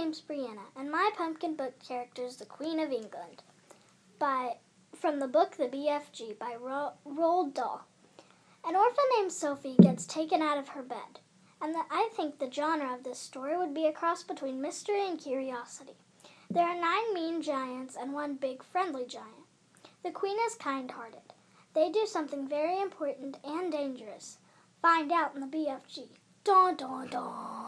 name's Brianna, and my pumpkin book character is the Queen of England, from the book The BFG by Roald Dahl. An orphan named Sophie gets taken out of her bed, and I think the genre of this story would be a cross between mystery and curiosity. There are 9 mean giants and 1 big friendly giant. The Queen is kind-hearted. They do something very important and dangerous. Find out in the BFG. Dun, dun, dun.